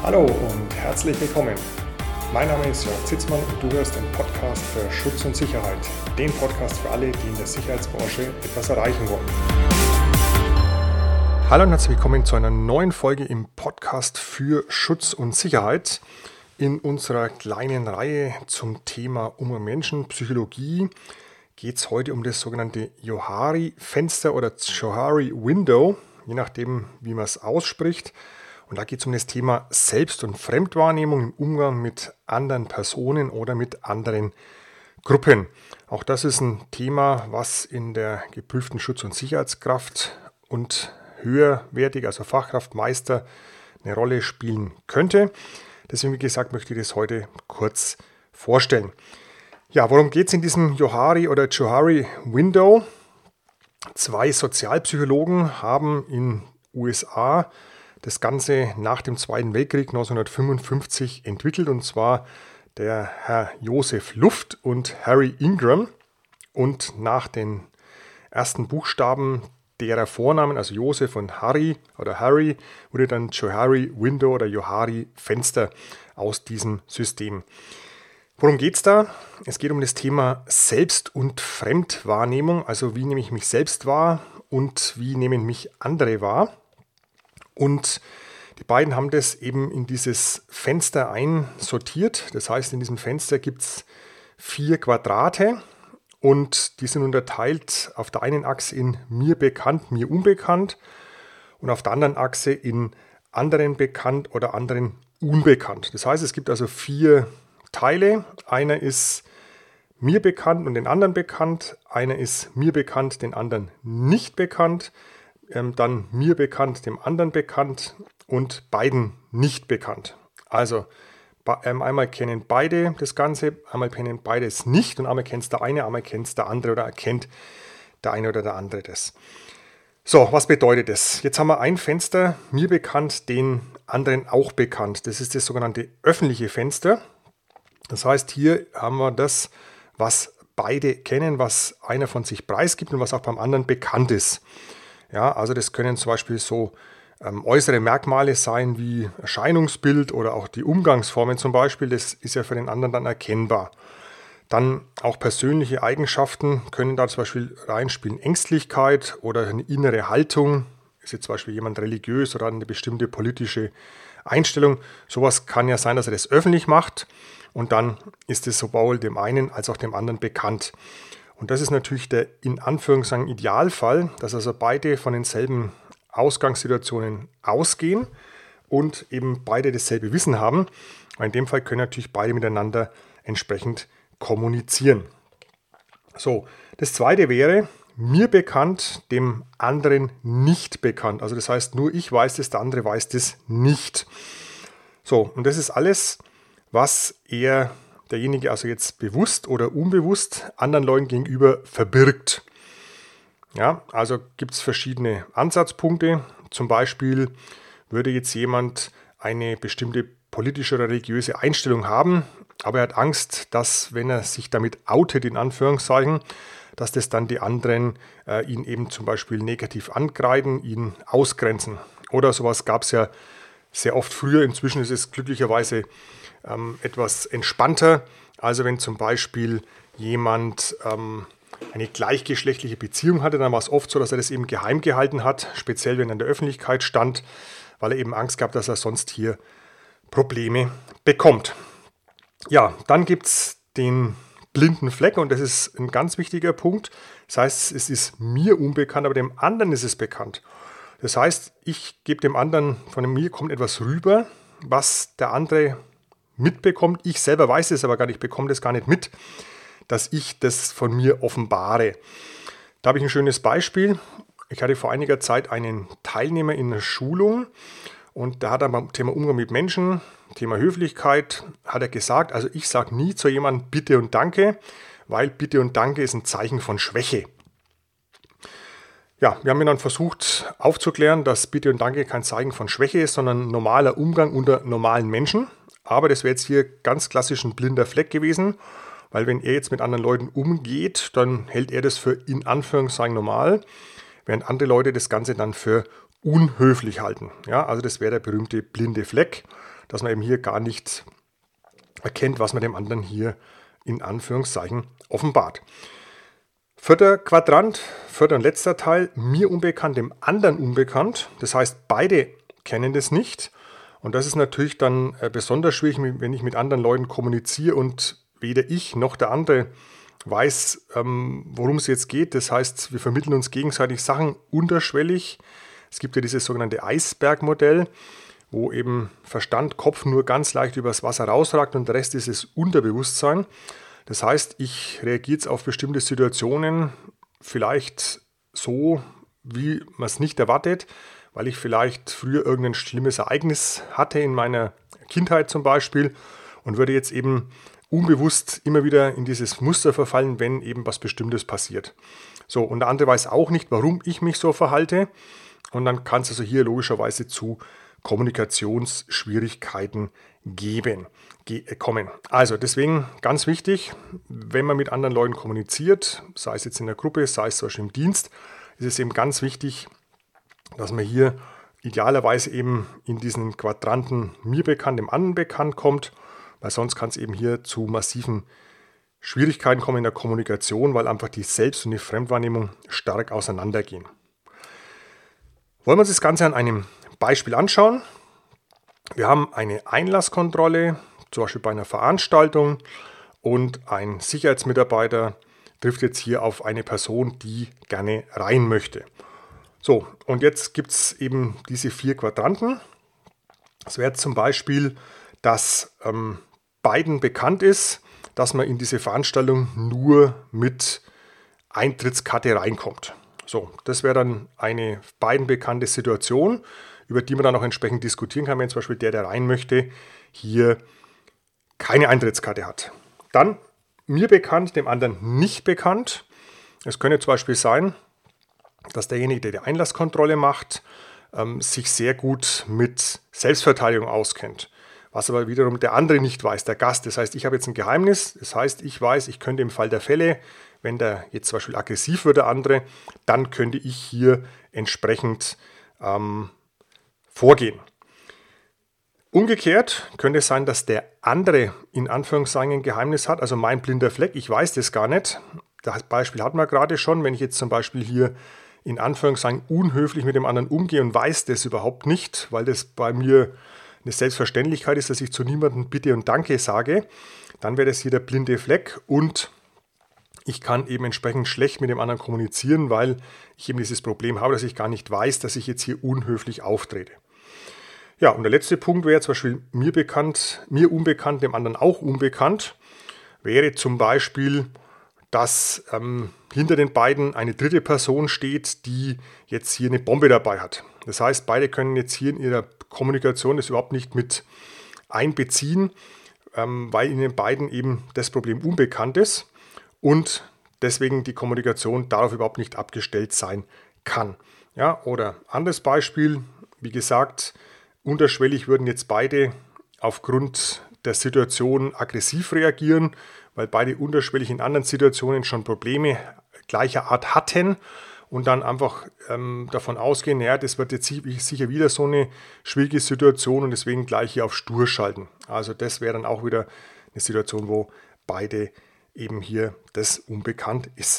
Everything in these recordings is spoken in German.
Hallo und herzlich willkommen. Mein Name ist Jörg Zitzmann und du hörst den Podcast für Schutz und Sicherheit. Den Podcast für alle, die in der Sicherheitsbranche etwas erreichen wollen. Hallo und herzlich willkommen zu einer neuen Folge im Podcast für Schutz und Sicherheit. In unserer kleinen Reihe zum Thema Menschenpsychologie geht es heute um das sogenannte Johari-Fenster oder Johari-Window, je nachdem, wie man es ausspricht. Und da geht es um das Thema Selbst- und Fremdwahrnehmung im Umgang mit anderen Personen oder mit anderen Gruppen. Auch das ist ein Thema, was in der geprüften Schutz- und Sicherheitskraft und höherwertig, also Fachkraft, Meister, eine Rolle spielen könnte. Deswegen, wie gesagt, möchte ich das heute kurz vorstellen. Ja, worum geht es in diesem Johari oder Johari Window? Zwei Sozialpsychologen haben in USA das Ganze nach dem Zweiten Weltkrieg 1955 entwickelt, und zwar der Herr Joseph Luft und Harry Ingram. Und nach den ersten Buchstaben derer Vornamen, also Joseph und Harry oder Harry, wurde dann Johari Window oder Johari Fenster aus diesem System. Worum geht es da? Es geht um das Thema Selbst- und Fremdwahrnehmung, also wie nehme ich mich selbst wahr und wie nehmen mich andere wahr. Und die beiden haben das eben in dieses Fenster einsortiert. Das heißt, in diesem Fenster gibt es 4 Quadrate und die sind unterteilt auf der einen Achse in mir bekannt, mir unbekannt und auf der anderen Achse in anderen bekannt oder anderen unbekannt. Das heißt, es gibt also 4 Teile. Einer ist mir bekannt und den anderen bekannt. Einer ist mir bekannt, den anderen nicht bekannt. Dann mir bekannt, dem anderen bekannt und beiden nicht bekannt. Also einmal kennen beide das Ganze, einmal kennen beide es nicht und einmal kennt es der eine, einmal kennt es der andere oder erkennt der eine oder der andere das. So, was bedeutet das? Jetzt haben wir ein Fenster, mir bekannt, den anderen auch bekannt. Das ist das sogenannte öffentliche Fenster. Das heißt, hier haben wir das, was beide kennen, was einer von sich preisgibt und was auch beim anderen bekannt ist. Ja, also das können zum Beispiel so äußere Merkmale sein wie Erscheinungsbild oder auch die Umgangsformen zum Beispiel. Das ist ja für den anderen dann erkennbar. Dann auch persönliche Eigenschaften können da zum Beispiel reinspielen. Ängstlichkeit oder eine innere Haltung. Ist jetzt zum Beispiel jemand religiös oder eine bestimmte politische Einstellung. Sowas kann ja sein, dass er das öffentlich macht. Und dann ist es sowohl dem einen als auch dem anderen bekannt. Und das ist natürlich der in Anführungszeichen Idealfall, dass also beide von denselben Ausgangssituationen ausgehen und eben beide dasselbe Wissen haben. In dem Fall können natürlich beide miteinander entsprechend kommunizieren. So, das zweite wäre, mir bekannt, dem anderen nicht bekannt. Also das heißt, nur ich weiß das, der andere weiß das nicht. So, und das ist alles, was derjenige also jetzt bewusst oder unbewusst anderen Leuten gegenüber verbirgt. Ja, also gibt es verschiedene Ansatzpunkte. Zum Beispiel würde jetzt jemand eine bestimmte politische oder religiöse Einstellung haben, aber er hat Angst, dass, wenn er sich damit outet, in Anführungszeichen, dass das dann die anderen ihn eben zum Beispiel negativ angreifen, ihn ausgrenzen. Oder sowas gab es ja sehr oft früher. Inzwischen ist es glücklicherweise etwas entspannter. Also wenn zum Beispiel jemand eine gleichgeschlechtliche Beziehung hatte, dann war es oft so, dass er das eben geheim gehalten hat, speziell wenn er in der Öffentlichkeit stand, weil er eben Angst gehabt, dass er sonst hier Probleme bekommt. Ja, dann gibt es den blinden Fleck und das ist ein ganz wichtiger Punkt. Das heißt, es ist mir unbekannt, aber dem anderen ist es bekannt. Das heißt, ich gebe dem anderen, von mir kommt etwas rüber, was der andere mitbekommt. Ich selber weiß es aber gar nicht, bekomme das gar nicht mit, dass ich das von mir offenbare. Da habe ich ein schönes Beispiel. Ich hatte vor einiger Zeit einen Teilnehmer in einer Schulung und da hat er beim Thema Umgang mit Menschen, Thema Höflichkeit, hat er gesagt, also ich sage nie zu jemandem Bitte und Danke, weil Bitte und Danke ist ein Zeichen von Schwäche. Ja, wir haben ihn dann versucht aufzuklären, dass Bitte und Danke kein Zeichen von Schwäche ist, sondern ein normaler Umgang unter normalen Menschen. Aber das wäre jetzt hier ganz klassisch ein blinder Fleck gewesen, weil wenn er jetzt mit anderen Leuten umgeht, dann hält er das für in Anführungszeichen normal, während andere Leute das Ganze dann für unhöflich halten. Ja, also das wäre der berühmte blinde Fleck. dass man eben hier gar nicht erkennt, was man dem anderen hier in Anführungszeichen offenbart. Vierter Quadrant, vierter und letzter Teil, mir unbekannt, dem anderen unbekannt. Das heißt, beide kennen das nicht. Und das ist natürlich dann besonders schwierig, wenn ich mit anderen Leuten kommuniziere und weder ich noch der andere weiß, worum es jetzt geht. Das heißt, wir vermitteln uns gegenseitig Sachen unterschwellig. Es gibt ja dieses sogenannte Eisbergmodell, wo eben Verstand, Kopf nur ganz leicht übers Wasser rausragt und der Rest ist das Unterbewusstsein. Das heißt, ich reagiere jetzt auf bestimmte Situationen vielleicht so, wie man es nicht erwartet, weil ich vielleicht früher irgendein schlimmes Ereignis hatte in meiner Kindheit zum Beispiel und würde jetzt eben unbewusst immer wieder in dieses Muster verfallen, wenn eben was Bestimmtes passiert. So, und der andere weiß auch nicht, warum ich mich so verhalte und dann kann es also hier logischerweise zu Kommunikationsschwierigkeiten kommen. Also deswegen ganz wichtig, wenn man mit anderen Leuten kommuniziert, sei es jetzt in der Gruppe, sei es zum Beispiel im Dienst, ist es eben ganz wichtig, dass man hier idealerweise eben in diesen Quadranten mir bekannt, dem anderen bekannt kommt, weil sonst kann es eben hier zu massiven Schwierigkeiten kommen in der Kommunikation, weil einfach die Selbst- und die Fremdwahrnehmung stark auseinandergehen. Wollen wir uns das Ganze an einem Beispiel anschauen. Wir haben eine Einlasskontrolle, zum Beispiel bei einer Veranstaltung, und ein Sicherheitsmitarbeiter trifft jetzt hier auf eine Person, die gerne rein möchte. So, und jetzt gibt es eben diese 4 Quadranten. Es wäre zum Beispiel, dass beiden bekannt ist, dass man in diese Veranstaltung nur mit Eintrittskarte reinkommt. So, das wäre dann eine beiden bekannte Situation, über die man dann auch entsprechend diskutieren kann, wenn zum Beispiel der rein möchte, hier keine Eintrittskarte hat. Dann mir bekannt, dem anderen nicht bekannt. Es könnte zum Beispiel sein, dass derjenige, der die Einlasskontrolle macht, sich sehr gut mit Selbstverteidigung auskennt. Was aber wiederum der andere nicht weiß, der Gast. Das heißt, ich habe jetzt ein Geheimnis. Das heißt, ich weiß, ich könnte im Fall der Fälle, wenn der jetzt zum Beispiel aggressiv wird, der andere, dann könnte ich hier entsprechend vorgehen. Umgekehrt könnte es sein, dass der andere in Anführungszeichen ein Geheimnis hat, also mein blinder Fleck, ich weiß das gar nicht. Das Beispiel hatten wir gerade schon, wenn ich jetzt zum Beispiel hier in Anführungszeichen unhöflich mit dem anderen umgehe und weiß das überhaupt nicht, weil das bei mir eine Selbstverständlichkeit ist, dass ich zu niemandem Bitte und Danke sage, dann wäre das hier der blinde Fleck und ich kann eben entsprechend schlecht mit dem anderen kommunizieren, weil ich eben dieses Problem habe, dass ich gar nicht weiß, dass ich jetzt hier unhöflich auftrete. Ja, und der letzte Punkt wäre zum Beispiel mir unbekannt, dem anderen auch unbekannt, wäre zum Beispiel, dass hinter den beiden eine dritte Person steht, die jetzt hier eine Bombe dabei hat. Das heißt, beide können jetzt hier in ihrer Kommunikation das überhaupt nicht mit einbeziehen, weil ihnen beiden eben das Problem unbekannt ist und deswegen die Kommunikation darauf überhaupt nicht abgestellt sein kann. Ja, oder anderes Beispiel, wie gesagt, unterschwellig würden jetzt beide aufgrund der Situation aggressiv reagieren, weil beide unterschwellig in anderen Situationen schon Probleme gleicher Art hatten und dann einfach davon ausgehen, naja, das wird jetzt sicher wieder so eine schwierige Situation und deswegen gleich hier auf Stur schalten. Also das wäre dann auch wieder eine Situation, wo beide eben hier das unbekannt ist.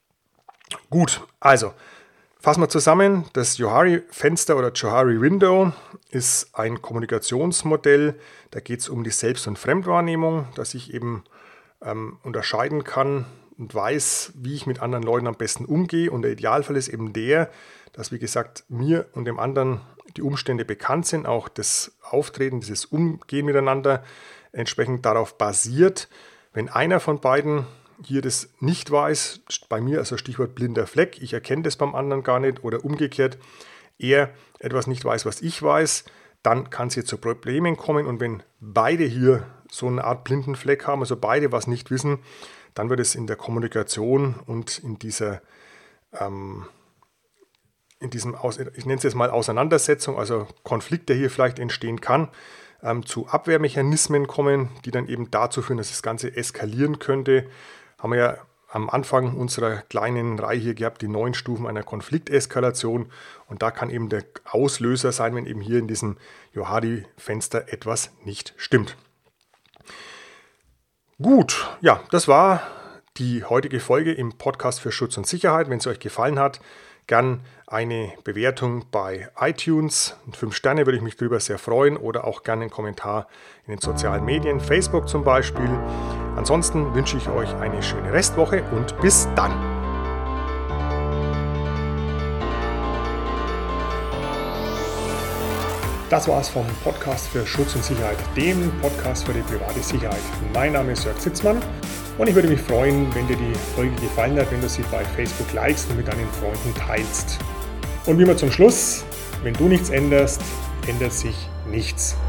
Gut, also fassen wir zusammen, das Johari-Fenster oder Johari-Window ist ein Kommunikationsmodell, da geht es um die Selbst- und Fremdwahrnehmung, dass ich eben unterscheiden kann und weiß, wie ich mit anderen Leuten am besten umgehe. Und der Idealfall ist eben der, dass, wie gesagt, mir und dem anderen die Umstände bekannt sind, auch das Auftreten, dieses Umgehen miteinander entsprechend darauf basiert. Wenn einer von beiden hier das nicht weiß, bei mir also Stichwort blinder Fleck, ich erkenne das beim anderen gar nicht oder umgekehrt, er etwas nicht weiß, was ich weiß, dann kann es hier zu Problemen kommen und wenn beide hier so eine Art blinden Fleck haben, also beide was nicht wissen, dann wird es in der Kommunikation und in diesem, ich nenne es jetzt mal Auseinandersetzung, also Konflikt, der hier vielleicht entstehen kann, zu Abwehrmechanismen kommen, die dann eben dazu führen, dass das Ganze eskalieren könnte. Haben wir ja am Anfang unserer kleinen Reihe hier gehabt, die 9 Stufen einer Konflikteskalation. Und da kann eben der Auslöser sein, wenn eben hier in diesem Johari-Fenster etwas nicht stimmt. Gut, ja, das war die heutige Folge im Podcast für Schutz und Sicherheit. Wenn es euch gefallen hat, gern eine Bewertung bei iTunes. 5 Sterne würde ich mich darüber sehr freuen oder auch gerne einen Kommentar in den sozialen Medien, Facebook zum Beispiel. Ansonsten wünsche ich euch eine schöne Restwoche und bis dann. Das war's vom Podcast für Schutz und Sicherheit, dem Podcast für die private Sicherheit. Mein Name ist Jörg Sitzmann und ich würde mich freuen, wenn dir die Folge gefallen hat, wenn du sie bei Facebook likest und mit deinen Freunden teilst. Und wie immer zum Schluss, wenn du nichts änderst, ändert sich nichts.